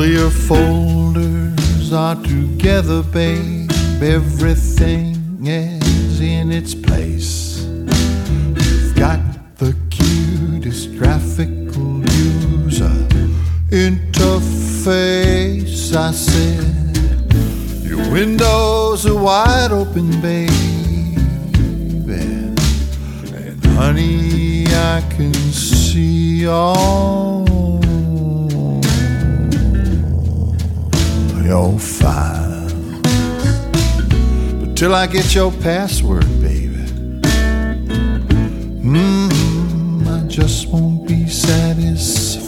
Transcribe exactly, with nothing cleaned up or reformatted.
your folders are together, babe. Everything is in its place. You've got the cutest graphical user interface. I said, your windows are wide open, baby. And honey, I can see all your files. But till I get your password, baby, mm, I just won't be satisfied.